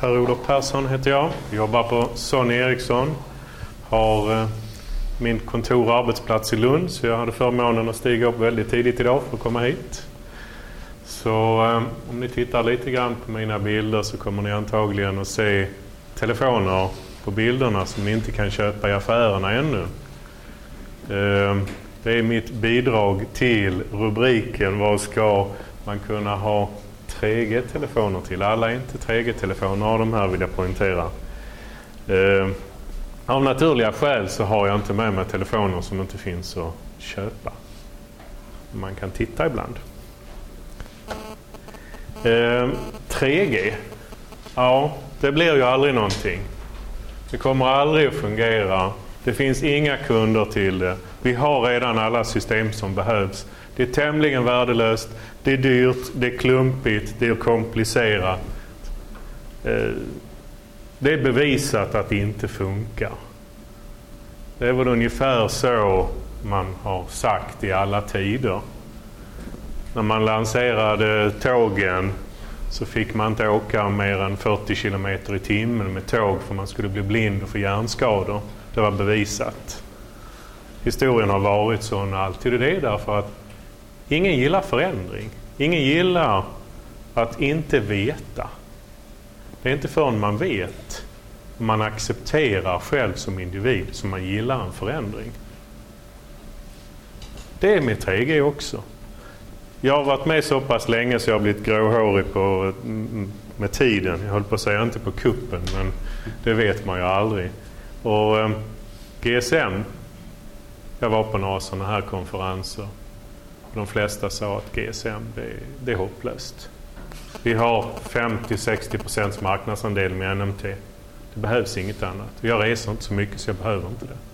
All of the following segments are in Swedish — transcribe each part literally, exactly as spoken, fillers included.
Per-Olof Persson heter jag. Jobbar på Sony Ericsson. Har eh, min kontor och arbetsplats i Lund. Så jag hade förmånen att stiga upp väldigt tidigt idag för att komma hit. Så eh, om ni tittar lite grann på mina bilder så kommer ni antagligen att se telefoner på bilderna som ni inte kan köpa i affärerna ännu. Eh, det är mitt bidrag till rubriken vad ska man kunna ha tre G-telefoner till. Alla är inte tre G-telefoner av de här, vill jag poängtera. Eh, av naturliga skäl så har jag inte med mig telefoner som inte finns att köpa. Man kan titta ibland. Eh, tre G. Ja, det blir ju aldrig någonting. Det kommer aldrig att fungera. Det finns inga kunder till det. Vi har redan alla system som behövs. Det är tämligen värdelöst. Det är dyrt, det är klumpigt, det är komplicerat. Eh, det är bevisat att det inte funkar. Det är väl ungefär så man har sagt i alla tider. När man lanserade tågen så fick man inte åka mer än fyrtio kilometer i timmen med tåg för man skulle bli blind och få hjärnskador. Det var bevisat. Historien har varit sån alltid, och det är därför att ingen gillar förändring. Ingen gillar att inte veta. Det är inte förrän man vet, man accepterar själv som individ, som man gillar en förändring. Det är med tre G också. Jag har varit med så pass länge så jag har blivit gråhårig på, med tiden. Jag höll på att säga inte på kuppen, men det vet man ju aldrig. Och eh, G S M, jag var på några sådana här konferenser. De flesta sa att G S M, det, det är hopplöst. Vi har femtio till sextio procent marknadsandel med N M T. Det behövs inget annat. Jag reser inte så mycket så jag behöver inte det.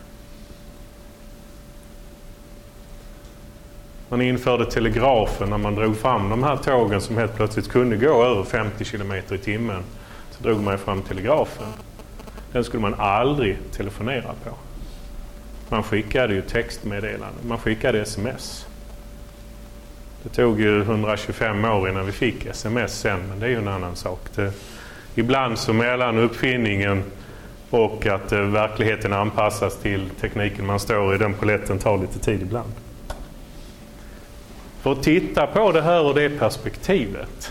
Man införde telegrafen när man drog fram de här tågen som helt plötsligt kunde gå över femtio kilometer i timmen. Så drog man fram telegrafen. Den skulle man aldrig telefonera på. Man skickade ju textmeddelanden. Man skickade sms. Det tog ju hundratjugofem år innan vi fick sms sen, men det är ju en annan sak. Det, ibland så mellan uppfinningen och att eh, verkligheten anpassas till tekniken man står i, den poletten tar lite tid ibland. För att titta på det här och det perspektivet.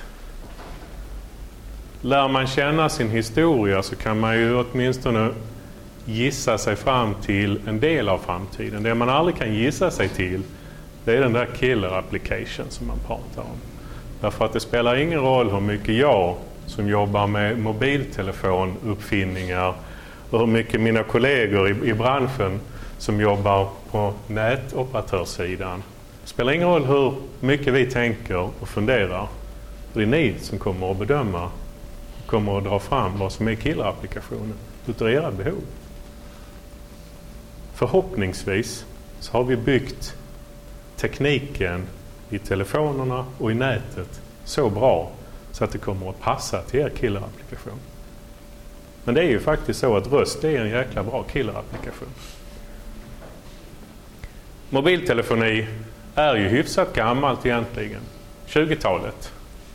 Lär man känna sin historia så kan man ju åtminstone gissa sig fram till en del av framtiden. Det man aldrig kan gissa sig till, det är den där killer application som man pratar om. Därför att det spelar ingen roll hur mycket jag som jobbar med mobiltelefonuppfinningar och hur mycket mina kollegor i, i branschen som jobbar på nätoperatörssidan. Det spelar ingen roll hur mycket vi tänker och funderar. Det är ni som kommer att bedöma och kommer att dra fram vad som är killerapplikationen utifrån era behov. Förhoppningsvis så har vi byggt tekniken i telefonerna och i nätet så bra så att det kommer att passa till er killerapplikation. Men det är ju faktiskt så att röst är en jäkla bra killerapplikation. Mobiltelefoni är ju hyfsat gammalt egentligen. tjugotalet.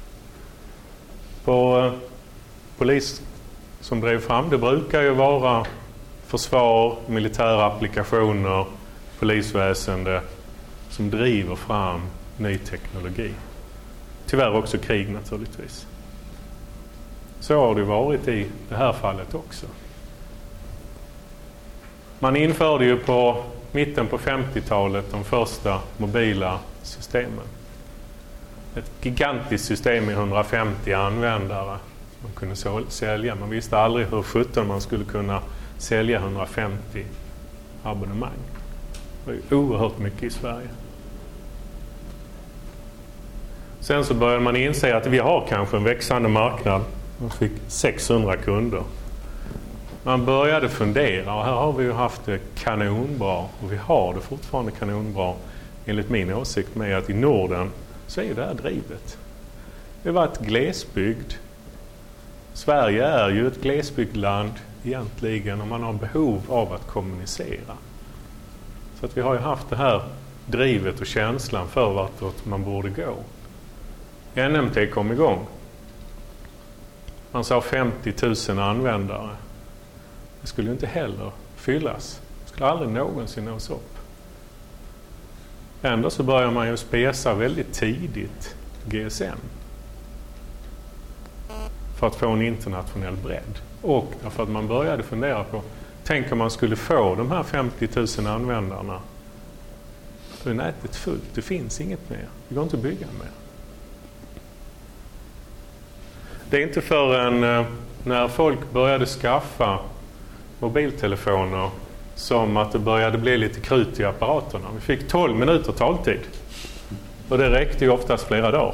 På eh, polis som drev fram, det brukar ju vara försvar, militära applikationer, polisväsende som driver fram ny teknologi. Tyvärr också krig naturligtvis. Så har det varit i det här fallet också. Man införde ju på mitten på femtiotalet de första mobila systemen. Ett gigantiskt system med hundrafemtio användare man kunde sälja. Man visste aldrig hur sjutton man skulle kunna sälja hundrafemtio abonnemang. Det var ju oerhört mycket i Sverige. Sen så började man inse att vi har kanske en växande marknad. Man fick sexhundra kunder. Man började fundera, och här har vi ju haft det kanonbra, och vi har det fortfarande kanonbra enligt min åsikt, med att i Norden så är det här drivet. Det var ett glesbygd. Sverige är ju ett glesbygdland egentligen, och man har behov av att kommunicera. Så att vi har ju haft det här drivet och känslan för vart man borde gå. N M T kom igång. Man sa femtio tusen användare. Det skulle ju inte heller fyllas. Det skulle aldrig någonsin nås upp. Ändå så börjar man ju spesa väldigt tidigt G S M. För att få en internationell bredd. Och för att man började fundera på, tänk om man skulle få de här femtio tusen användarna. Då är nätet fullt, det finns inget mer. Det går inte att bygga mer. Det är inte förrän när folk började skaffa mobiltelefoner som att det började bli lite krut i apparaterna. Vi fick tolv minuter taltid. Och det räckte ju oftast flera dagar.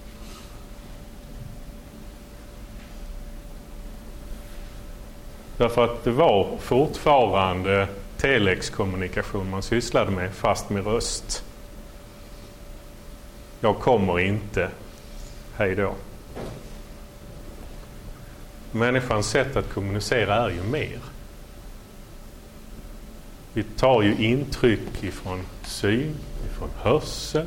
Därför att det var fortfarande telexkommunikation man sysslade med, fast med röst. Jag kommer inte. Hej då. Människans sätt att kommunicera är ju mer. Vi tar ju intryck ifrån syn, ifrån hörsel,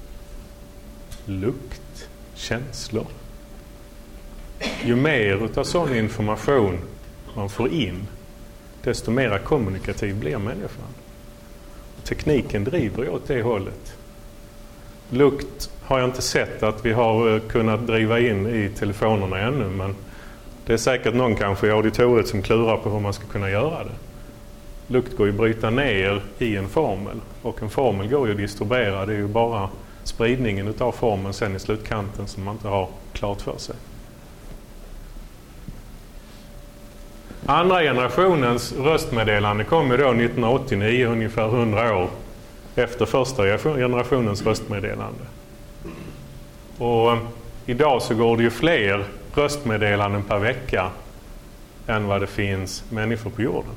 lukt, känslor. Ju mer utav sån information man får in, desto mer kommunikativ blir människan. Tekniken driver ju åt det hållet. Lukt har jag inte sett att vi har kunnat driva in i telefonerna ännu, men det är säkert någon kanske i auditoriet som klurar på hur man ska kunna göra det. Lukt går ju att bryta ner i en formel, och en formel går ju att distribuera. Det är ju bara spridningen utav formeln sen i slutkanten som man inte har klart för sig. Andra generationens röstmeddelande kom ju då nittonhundraåttionio, ungefär hundra år efter första generationens röstmeddelande. Och idag så går det ju fler röstmeddelanden per vecka än vad det finns människor på jorden.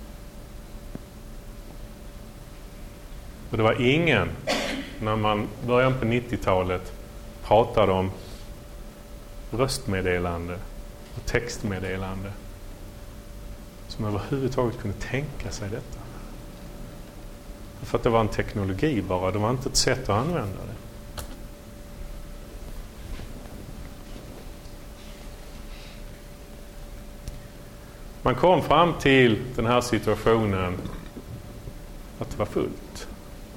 Och det var ingen, när man början på nittiotalet pratade om röstmeddelande och textmeddelande, som överhuvudtaget kunde tänka sig detta. För att det var en teknologi bara, det var inte ett sätt att använda det. Man kom fram till den här situationen att det var fullt.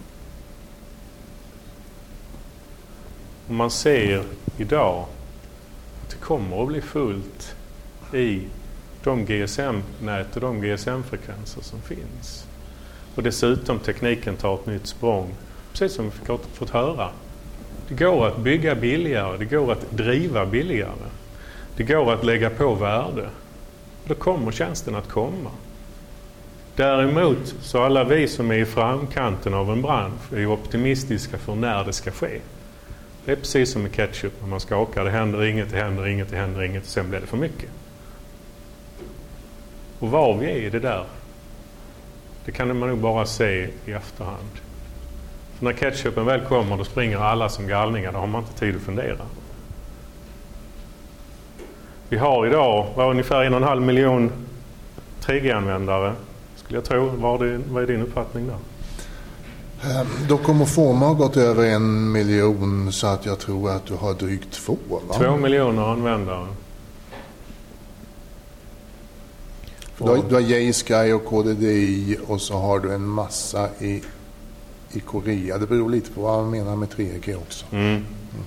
Och man ser idag att det kommer att bli fullt i de G S M-nät och de G S M-frekvenser som finns. Och dessutom tekniken tar ett nytt språng. Precis som vi fick fått höra. Det går att bygga billigare, det går att driva billigare. Det går att lägga på värde. Då kommer tjänsten att komma. Däremot så alla vi som är i framkanten av en bransch är optimistiska för när det ska ske. Det är precis som med ketchup. När man skakar, det händer inget, det händer inget, det händer inget. Och sen blir det för mycket. Och var vi är i det där, det kan man nog bara se i efterhand. För när ketchupen väl kommer, då springer alla som galningar. Då har man inte tid att fundera. Vi har idag var ungefär en och en halv miljon tre G-användare, skulle jag tro. Vad är, vad är din uppfattning där? Docomoform har gått över en miljon, så att jag tror att du har drygt två, va? Två miljoner användare. Du har, du har J-Sky och K D D I, och så har du en massa i, i Korea. Det beror lite på vad man menar med tre G också. Mm. Mm.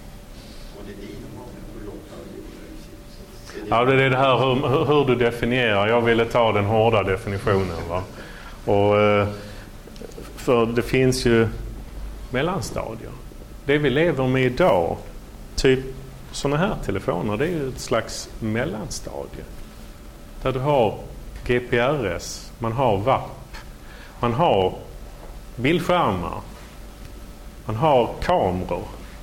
Ja, det är det här hur, hur du definierar. Jag ville ta den hårda definitionen, va? Och, för det finns ju mellanstadier. Det vi lever med idag, typ såna här telefoner, det är ju ett slags mellanstadie. Där du har G P R S, man har V A P, man har bildskärmar, man har kameror.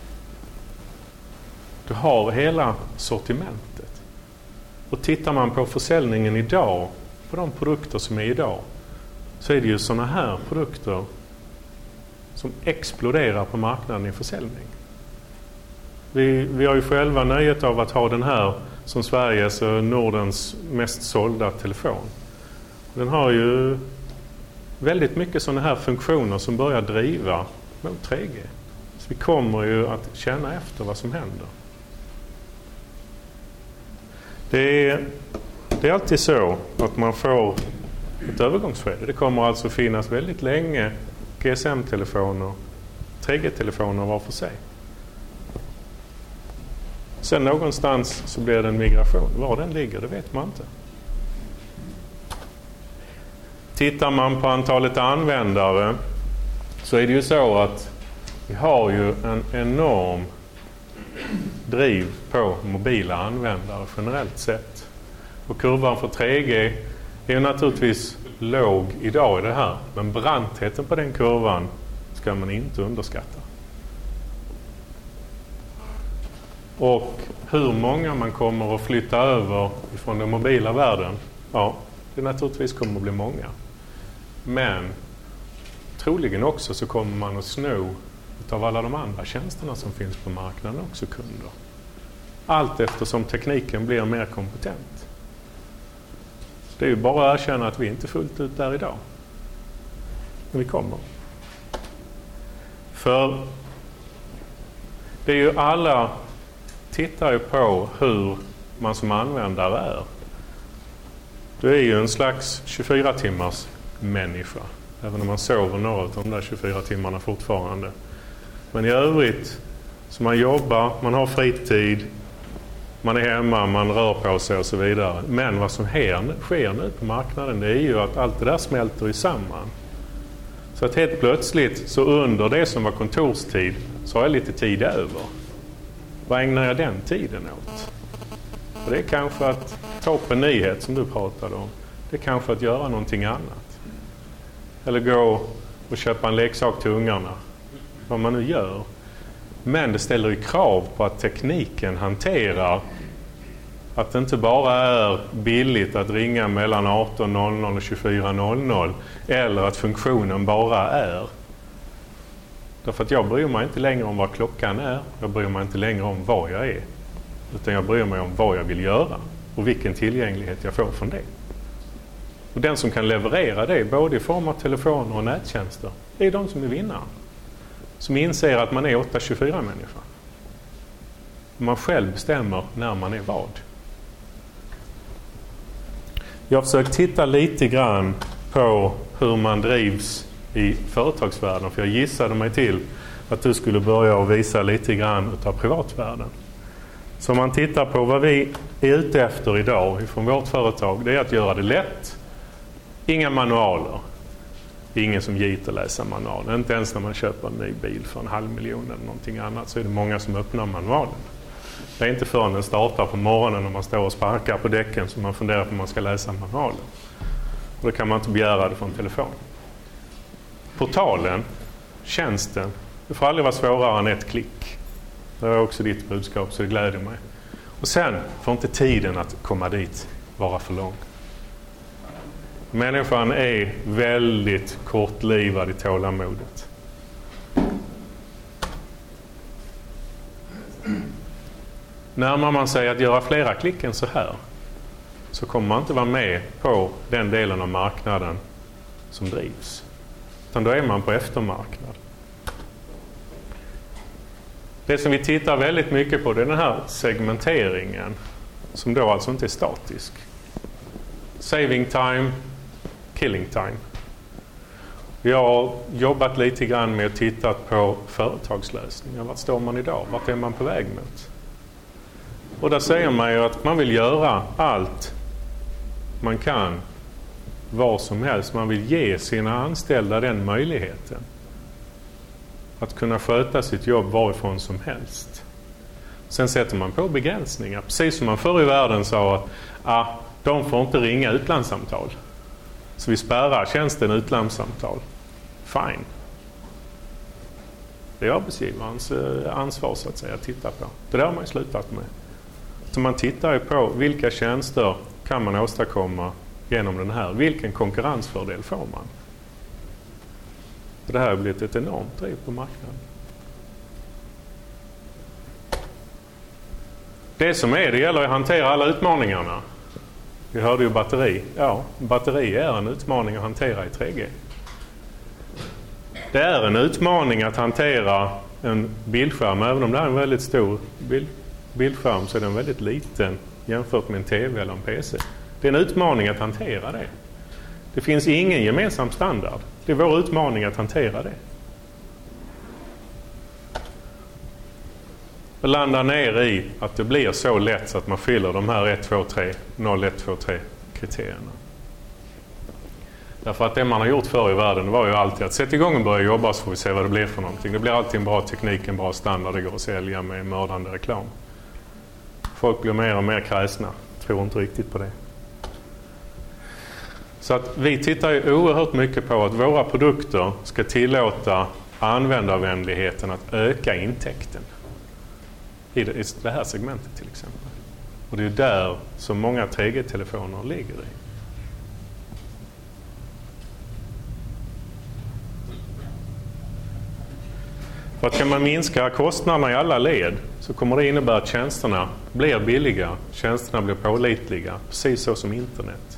Du har hela sortimentet. Och tittar man på försäljningen idag, på de produkter som är idag, så är det ju såna här produkter som exploderar på marknaden i försäljning. Vi, vi har ju själva nöjet av att ha den här som Sveriges och Nordens mest sålda telefon. Den har ju väldigt mycket sådana här funktioner som börjar driva mot tre G. Så vi kommer ju att känna efter vad som händer. Det är, det är alltid så att man får ett övergångsskede. Det kommer alltså finnas väldigt länge G S M-telefoner, tre G-telefoner var för sig. Sen någonstans så blir det en migration. Var den ligger, det vet man inte. Tittar man på antalet användare så är det ju så att vi har ju en enorm driv på mobila användare generellt sett. Och kurvan för tre G är ju naturligtvis låg idag i det här. Men brantheten på den kurvan ska man inte underskatta. Och hur många man kommer att flytta över från den mobila världen, ja, det naturligtvis kommer att bli många. Men troligen också så kommer man att sno av alla de andra tjänsterna som finns på marknaden också kunder. Allt eftersom tekniken blir mer kompetent. Det är ju bara att erkänna att vi inte fullt ut där idag. Men vi kommer. För det är ju alla tittar ju på hur man som användare är. Du är ju en slags tjugofyra timmars människa. Även om man sover några av de där tjugofyra timmarna fortfarande. Men i övrigt så man jobbar, man har fritid, man är hemma, man rör på sig och så vidare. Men vad som sker nu på marknaden, det är ju att allt det där smälter i samman. Så att helt plötsligt så under det som var kontorstid så har jag lite tid över. Vad ägnar jag den tiden åt? Och det är kanske att ta upp en nyhet som du pratade om. Det är kanske att göra någonting annat. Eller gå och köpa en leksak till ungarna. Vad man nu gör. Men det ställer ju krav på att tekniken hanterar att det inte bara är billigt att ringa mellan arton noll noll och tjugofyra noll noll eller att funktionen bara är. Därför att jag bryr mig inte längre om vad klockan är. Jag bryr mig inte längre om vad jag är. Utan jag bryr mig om vad jag vill göra och vilken tillgänglighet jag får från det. Och den som kan leverera det både i form av telefoner och nättjänster, det är de som är vinnare. Som inser att man är åtta tjugofyra människa. Man själv bestämmer när man är vad. Jag har försökt titta lite grann på hur man drivs i företagsvärlden. För jag gissade mig till att du skulle börja och visa lite grann av privatvärlden. Så om man tittar på vad vi är ute efter idag från vårt företag, det är att göra det lätt. Inga manualer. Ingen som gitter läsa manualen. Inte ens när man köper en ny bil för en halv miljon eller någonting annat så är det många som öppnar manualen. Det är inte förrän den startar på morgonen när man står och sparkar på däcken som man funderar på om man ska läsa manualen. Och då kan man inte begära det från telefon. Portalen, tjänsten, det får aldrig vara svårare än ett klick. Det är också ditt budskap så det gläder mig. Och sen får inte tiden att komma dit vara för lång. Människan är väldigt kortlivad i tålamodet. Närmar man sig att göra flera klick än så här så kommer man inte vara med på den delen av marknaden som drivs. Utan då är man på eftermarknad. Det som vi tittar väldigt mycket på det är den här segmenteringen som då alltså inte är statisk. Saving time, killing time. Vi har jobbat lite grann med att titta på företagslösningar. Vart står man idag? Vart är man på väg mot? Och där säger man ju att man vill göra allt man kan var som helst. Man vill ge sina anställda den möjligheten. Att kunna sköta sitt jobb varifrån som helst. Sen sätter man på begränsningar. Precis som man förr i världen sa att ah, de får inte ringa utlandssamtal. Så vi spärrar tjänsten utlandssamtal. Fine. Det är arbetsgivarens ansvar så att säga att titta på. Det där har man ju slutat med. Så man tittar ju på vilka tjänster kan man åstadkomma genom den här. Vilken konkurrensfördel får man? Det här har blivit ett enormt driv på marknaden. Det som är, det gäller att hantera alla utmaningarna. Vi hörde ju batteri. Ja, batteri är en utmaning att hantera i tre G. Det är en utmaning att hantera en bildskärm. Även om det är en väldigt stor bild, bildskärm så är den väldigt liten jämfört med en tv eller en P C. Det är en utmaning att hantera det. Det finns ingen gemensam standard. Det är vår utmaning att hantera det. Och landa ner i att det blir så lätt så att man fyller de här ett, två, tre, noll, ett, två, tre kriterierna. Därför att det man har gjort förr i världen var ju alltid att sätta igång och börja jobba så får vi se vad det blir för någonting. Det blir alltid en bra teknik, en bra standard, det går att sälja med mördande reklam. Folk blir mer och mer kräsna. Tror inte riktigt på det. Så att vi tittar ju oerhört mycket på att våra produkter ska tillåta användarvänligheten att öka intäkten. I det här segmentet till exempel. Och det är där som många tre G-telefoner ligger i. För att kan man minska kostnaderna i alla led så kommer det innebära att tjänsterna blir billiga, tjänsterna blir pålitliga, precis så som internet.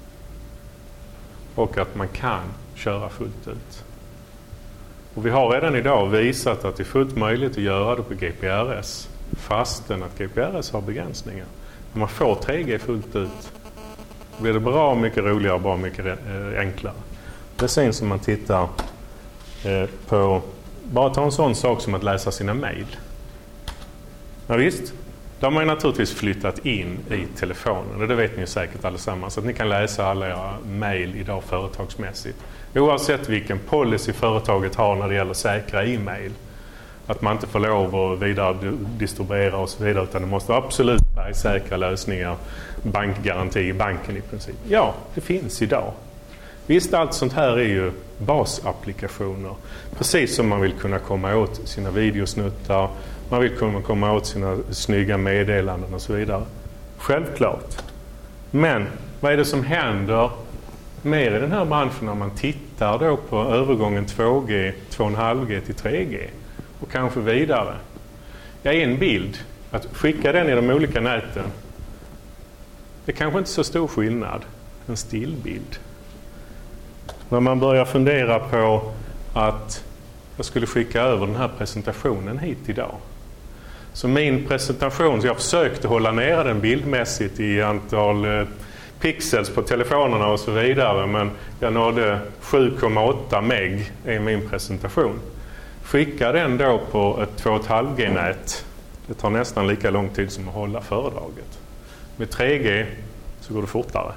Och att man kan köra fullt ut. Och vi har redan idag visat att det är fullt möjligt att göra det på G P R S fastän att G P R S har begränsningar. När man får tre G fullt ut blir det bra mycket roligare och bra mycket eh, enklare. Det syns som man tittar eh, på, bara ta en sån sak som att läsa sina mejl. Ja visst, då har man ju naturligtvis flyttat in i telefonen och det vet ni ju säkert allesammans. Så att ni kan läsa alla era mejl idag företagsmässigt. Oavsett vilken policy företaget har när det gäller säkra e-mail. Att man inte får lov att vidare distribuera och så vidare utan det måste absolut vara säkra lösningar. Bankgaranti i banken i princip. Ja, det finns idag. Visst, allt sånt här är ju basapplikationer. Precis som man vill kunna komma åt sina videosnuttar. Man vill kunna komma åt sina snygga meddelanden och så vidare. Självklart. Men vad är det som händer mer i den här branschen när man tittar då på övergången två G, två komma fem G till tre G och kanske vidare? Ja, en bild. Att skicka den i de olika näten. Det är kanske inte så stor skillnad. En stillbild. När man börjar fundera på att jag skulle skicka över den här presentationen hit idag. Så min presentation, så jag försökte hålla ner den bildmässigt i antal eh, pixels på telefonerna och så vidare. Men jag nådde sju komma åtta meg i min presentation. Skicka den då på ett två komma fem G-nät. Det tar nästan lika lång tid som att hålla föredraget. Med tre G så går det fortare.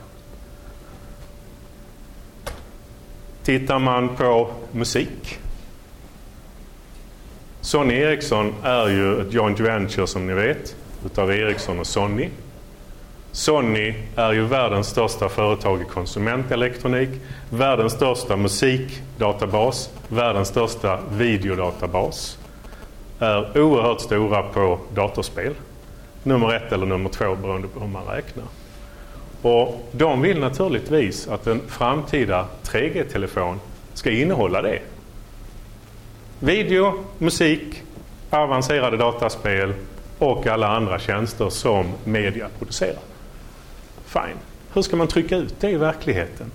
Tittar man på musik. Sony Ericsson är ju ett joint venture som ni vet utav Ericsson och Sony. Sony är ju världens största företag i konsumentelektronik, världens största musikdatabas, världens största videodatabas. Är oerhört stora på datorspel. Nummer ett eller nummer två beroende på hur man räknar. Och de vill naturligtvis att en framtida tre G-telefon ska innehålla det. Video, musik, avancerade dataspel och alla andra tjänster som media producerar. Fine. Hur ska man trycka ut det i verkligheten?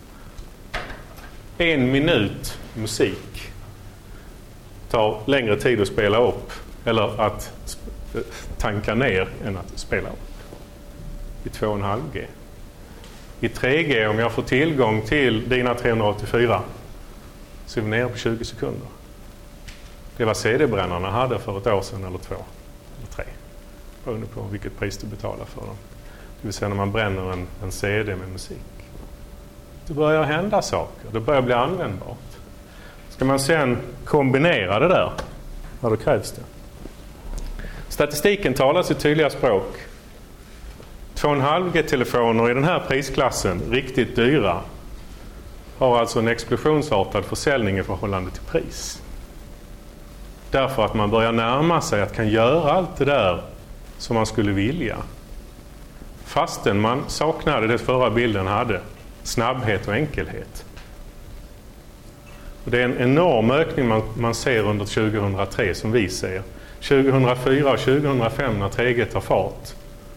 En minut musik tar längre tid att spela upp eller att tanka ner än att spela upp. I två komma fem G. I tre G, om jag får tillgång till dina trehundraåttiofyra, så är vi nere på tjugo sekunder. Det var C D-brännarna hade för ett år sedan eller två eller tre. Beroende på vilket pris du betalar för dem. Det vill säga när man bränner en, en C D med musik. Det börjar hända saker. Det börjar bli användbart. Ska man sen kombinera det där, vad då krävs det? Statistiken talar sitt tydliga språk. två komma fem G-telefoner i den här prisklassen, riktigt dyra, har alltså en explosionsartad försäljning i förhållande till pris. Därför att man börjar närma sig att kan göra allt det där som man skulle vilja. Fastän man saknade det förra bilden hade. Snabbhet och enkelhet. Och det är en enorm ökning man, man ser under tjugohundratre som vi ser. tjugohundrafyra och tjugohundrafem när tre G tar fart.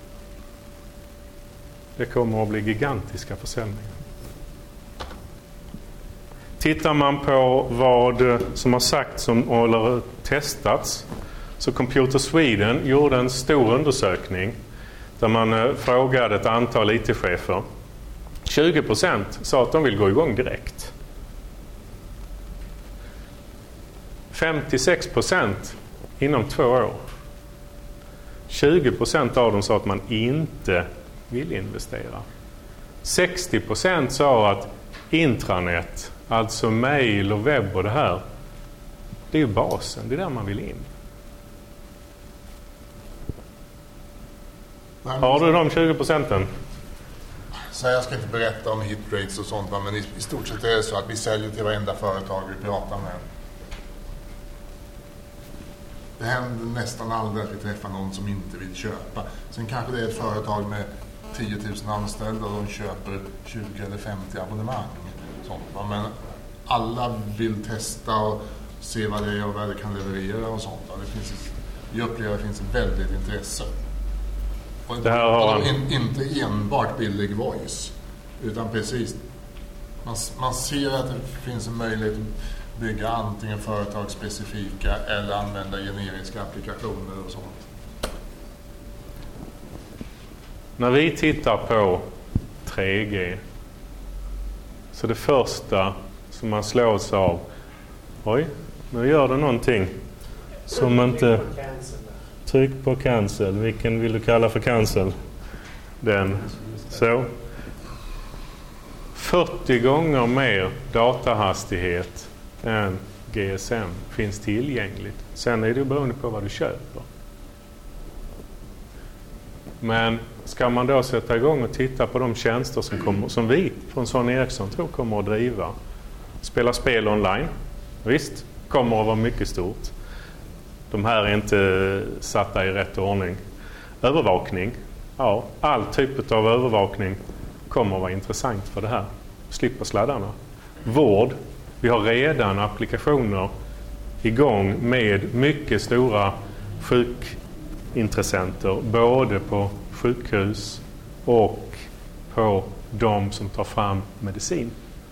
Det kommer att bli gigantiska försäljningar. Tittar man på vad som har sagts eller testats, så Computer Sweden gjorde en stor undersökning där man frågade ett antal I T-chefer. tjugo procent sa att de vill gå igång direkt. femtiosex procent inom två år. tjugo procent av dem sa att man inte vill investera. sextio procent sa att intranet, alltså mail och webb och det här, det är ju basen, det är där man vill in. Har du de tjugo procenten? Så jag ska inte berätta om hitrates och sånt, men i, i stort sett är det så att vi säljer till varenda företag vi pratar med. Det händer nästan aldrig att vi träffar någon som inte vill köpa. Sen kanske det är ett företag med tio tusen anställda och de köper tjugo eller femtio abonnemang. Sånt. Men alla vill testa och se vad det är och vad det kan leverera och sånt. Det finns, jag upplever att det finns ett väldigt intresse. Och det här har han... in, inte enbart billig voice, utan precis. Man, man ser att det finns en möjlighet att bygga antingen företagsspecifika eller använda generiska applikationer och sånt. När vi tittar på tre G, så det första som man slås av, oj, nu gör det någonting som inte... Tryck på cancel. Vilken vill du kalla för cancel? Den. Så. fyrtio gånger mer datahastighet än G S M finns tillgängligt. Sen är det beroende på vad du köper. Men ska man då sätta igång och titta på de tjänster som, kommer, som vi från Sony Ericsson tror kommer att driva. Spela spel online. Visst, kommer att vara mycket stort. De här är inte satta i rätt ordning. Övervakning. Ja, all typ av övervakning kommer att vara intressant för det här. Slippa sladdarna. Vård. Vi har redan applikationer igång med mycket stora sjukintressenter. Både på sjukhus och på de som tar fram medicin.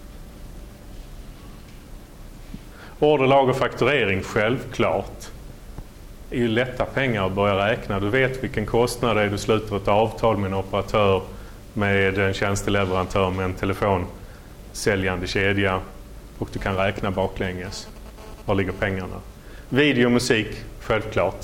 Orderlag och fakturering, självklart. Det är ju lätta pengar att börja räkna. Du vet vilken kostnad det är. Du sluter ett avtal med en operatör, med en tjänsteleverantör, med en telefonsäljande kedja och du kan räkna baklänges. Var ligger pengarna? Video och musik, självklart.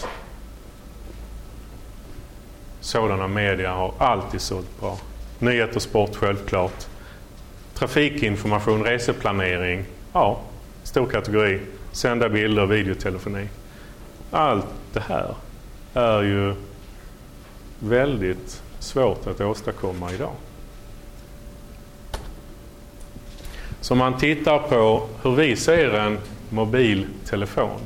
Sådana media har alltid sålt bra. Nyheter och sport, självklart. Trafikinformation, reseplanering, ja, stor kategori. Sända bilder, videotelefoni. Allt det här är ju väldigt svårt att åstadkomma idag. Så om man tittar på hur vi ser en mobiltelefon,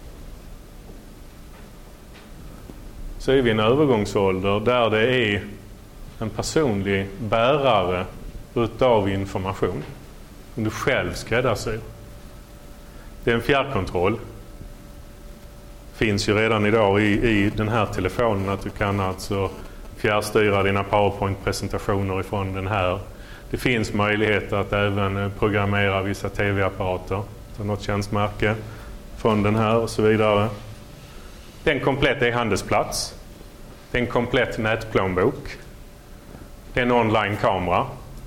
så är vi i en övergångsålder där det är en personlig bärare utav information som du själv skräddarsyr. Det är en fjärrkontroll. Finns ju redan idag i, i den här telefonen att du kan alltså fjärrstyra dina PowerPoint-presentationer ifrån den här. Det finns möjligheter att även programmera vissa tv-apparater till något tjänstmärke från den här och så vidare. Det är en komplett e-handelsplats. Det är en komplett nätplånbok. Det är en online-kamera.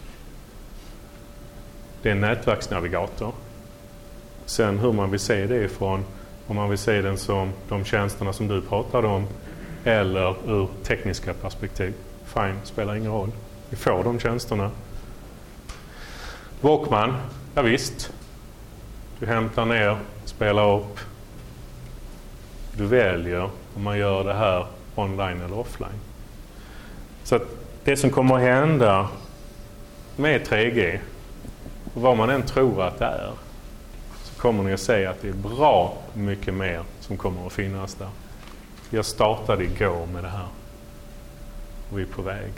Det är en nätverksnavigator. Sen hur man vill se det ifrån, om man vill se den som de tjänsterna som du pratade om eller ur tekniska perspektiv. Fine, spelar ingen roll. Vi får de tjänsterna. Walkman, ja visst. Du hämtar ner, spelar upp. Du väljer om man gör det här online eller offline. Så att det som kommer att hända med tre G, och vad man än tror att det är, så kommer ni att säga att det är bra mycket mer som kommer att finnas där. Jag startade igår med det här. Och vi är på väg.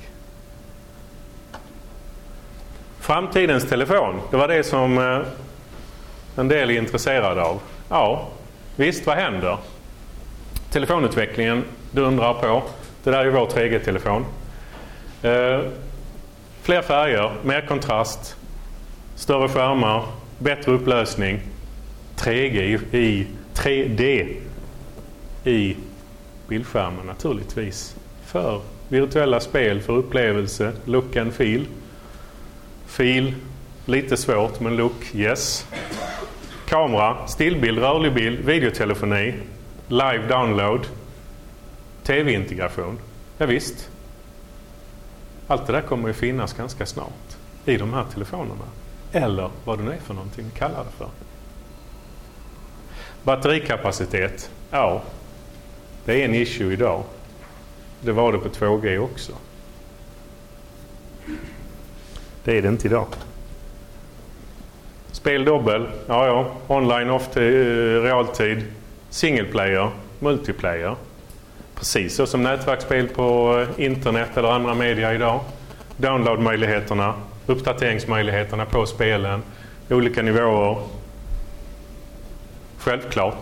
Framtidens telefon, det var det som eh, en del är intresserade av. Ja, visst, vad händer? Telefonutvecklingen dundrar på. Det där är vår tre G-telefon. Eh, fler färger, mer kontrast, större skärmar, bättre upplösning, tre G i, i tre D i bildskärmen naturligtvis. För Virtuella spel för upplevelse. Look and feel. Feel, lite svårt, men look, yes. Kamera, stillbild, rörlig bild, videotelefoni, live download, tv-integration. Ja, visst. Allt det där kommer ju finnas ganska snart i de här telefonerna. Eller vad det nu är för någonting vi kallar det för. Batterikapacitet, ja. Det är en issue idag. Det var det på två G också. Det är det inte idag. Speldobbel, ja ja. Online, ofta uh, realtid. Single player, multiplayer. Precis så som nätverksspel på internet eller andra media idag. Downloadmöjligheterna, uppdateringsmöjligheterna på spelen, olika nivåer. Självklart.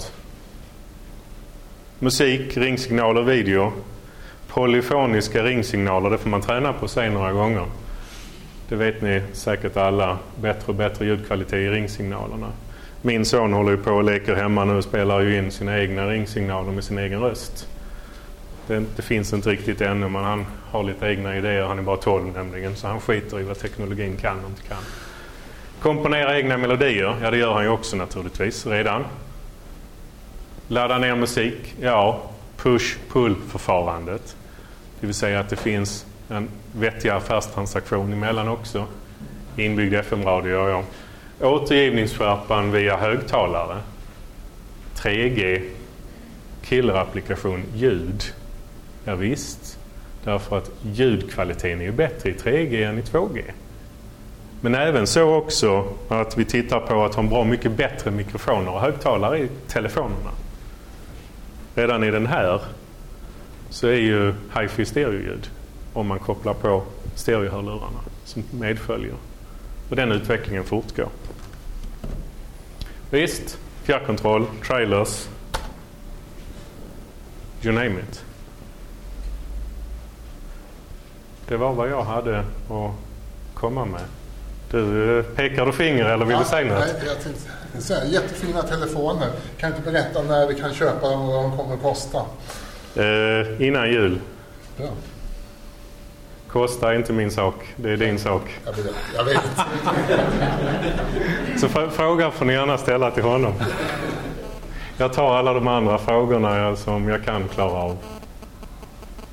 Musik, ringsignaler, video. Polyfoniska ringsignaler, det får man träna på sig några gånger. Det vet ni säkert alla. Bättre och bättre ljudkvalitet i ringsignalerna. Min son håller ju på och leker hemma nu och spelar ju in sina egna ringsignaler med sin egen röst. Det, det finns inte riktigt ännu, men han har lite egna idéer. Han är bara tolv nämligen, så han skiter i vad teknologin kan och inte kan. Komponera egna melodier, ja det gör han ju också naturligtvis redan. Ladda ner musik, ja, push-pull-förfarandet. Det vill säga att det finns en vettig affärstransaktion emellan också. Inbyggd F M-radio, ja. Återgivningsskärpan via högtalare. tre G. Killerapplikation ljud. Ja visst. Därför att ljudkvaliteten är ju bättre i tre G än i två G. Men även så också att vi tittar på att ha bra mycket bättre mikrofoner och högtalare i telefonerna. Redan i den här så är ju hi-fi stereoljud om man kopplar på stereohörlurarna som medföljer. Och den utvecklingen fortgår. Visst, fjärrkontroll, trailers, you name it. Det var vad jag hade att komma med. Du, pekar du finger eller vill ja, du säga något? Nej, jag tänkte säga jättefina telefoner. Kan du inte berätta när vi kan köpa dem och vad de kommer att kosta? Eh, innan jul. Ja. Kostar inte min sak, det är din sak. Jag vet. Jag vet. Så fr- fråga får ni gärna ställa till honom. Jag tar alla de andra frågorna som jag kan klara av.